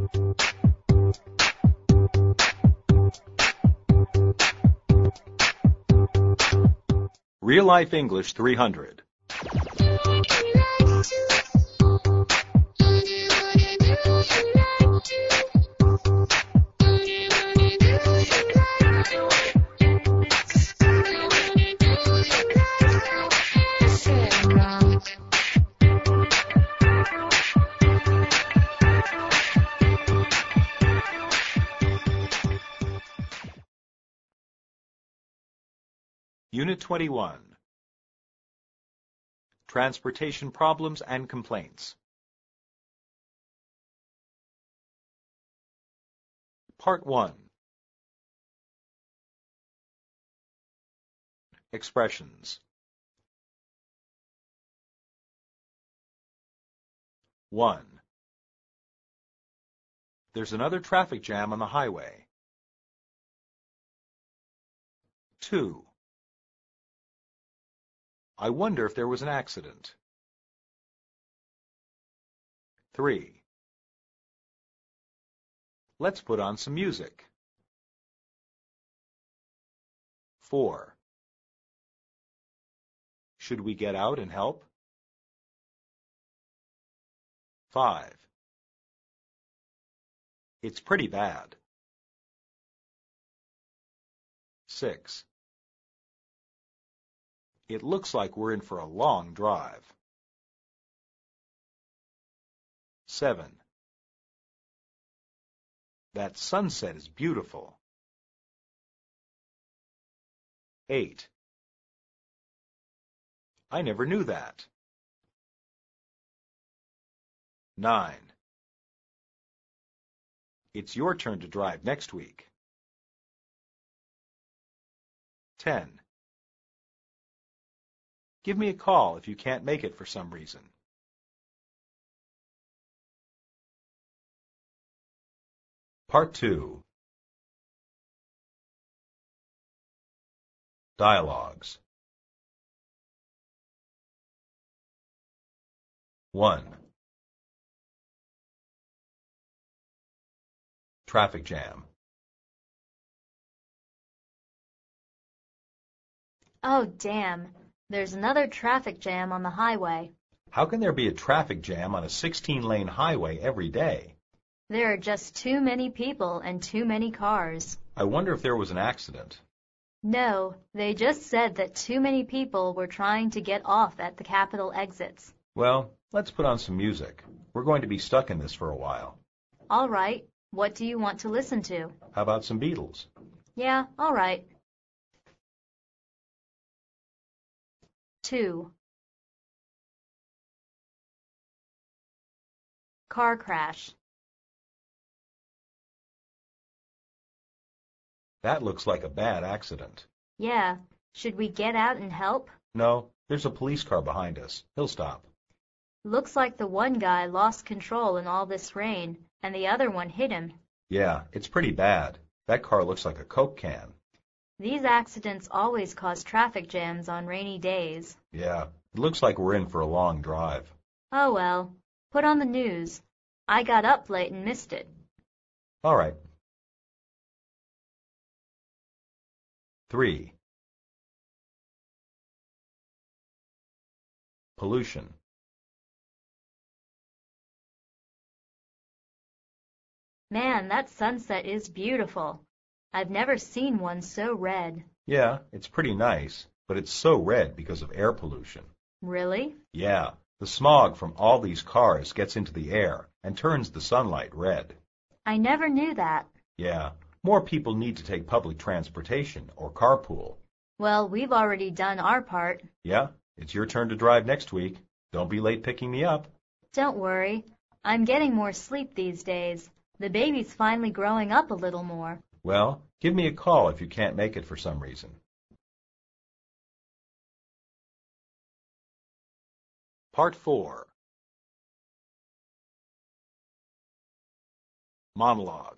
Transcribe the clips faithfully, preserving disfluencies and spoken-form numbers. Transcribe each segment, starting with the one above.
Real Life English three hundred. Unit twenty-one. Transportation Problems and Complaints. Part one. Expressions. one. There's another traffic jam on the highway. two. I wonder if there was an accident. three. Let's put on some music. four. Should we get out and help? five. It's pretty bad. six. It looks like we're in for a long drive. seven. That sunset is beautiful. eight. I never knew that. nine. It's your turn to drive next week. ten. Give me a call if you can't make it for some reason. Part two. Dialogues. one. Traffic jam. Oh, damn. There's another traffic jam on the highway. How can there be a traffic jam on a sixteen-lane highway every day? There are just too many people and too many cars. I wonder if there was an accident. No, they just said that too many people were trying to get off at the Capitol exits. Well, let's put on some music. We're going to be stuck in this for a while. All right. What do you want to listen to? How about some Beatles? Yeah, all right. two. Car crash. That looks like a bad accident. Yeah. Should we get out and help? No, there's a police car behind us. He'll stop. Looks like the one guy lost control in all this rain, and the other one hit him. Yeah, it's pretty bad. That car looks like a Coke can. These accidents always cause traffic jams on rainy days. Yeah, it looks like we're in for a long drive. Oh well, put on the news. I got up late and missed it. All right. three. Pollution. Man, that sunset is beautiful. I've never seen one so red. Yeah, it's pretty nice, but it's so red because of air pollution. Really? Yeah, the smog from all these cars gets into the air and turns the sunlight red. I never knew that. Yeah, more people need to take public transportation or carpool. Well, we've already done our part. Yeah, it's your turn to drive next week. Don't be late picking me up. Don't worry. I'm getting more sleep these days. The baby's finally growing up a little more. Well, give me a call if you can't make it for some reason. Part four. Monologue.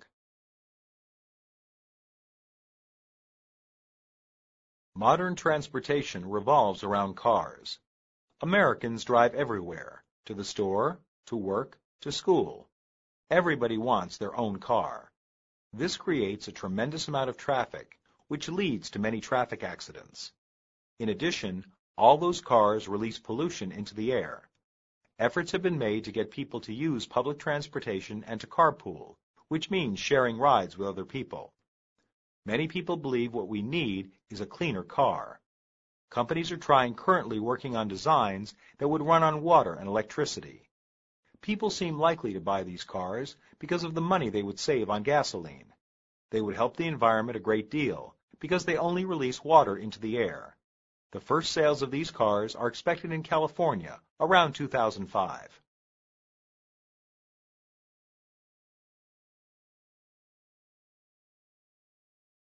Modern transportation revolves around cars. Americans drive everywhere, to the store, to work, to school. Everybody wants their own car. This creates a tremendous amount of traffic, which leads to many traffic accidents. In addition, all those cars release pollution into the air. Efforts have been made to get people to use public transportation and to carpool, which means sharing rides with other people. Many people believe what we need is a cleaner car. Companies are trying currently working on designs that would run on water and electricity. People seem likely to buy these cars because of the money they would save on gasoline. They would help the environment a great deal because they only release water into the air. The first sales of these cars are expected in California around two thousand five.